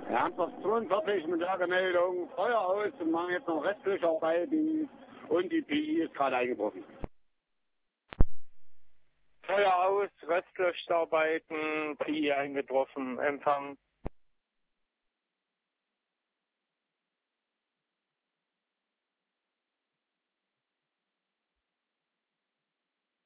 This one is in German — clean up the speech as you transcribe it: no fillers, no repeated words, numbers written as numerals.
Wir haben das 42 mit der Meldung Feuer aus und machen jetzt noch Restlöscharbeiten und die PI ist gerade eingebrochen. Feuer aus, Restlöscharbeiten, PI eingetroffen, Empfang.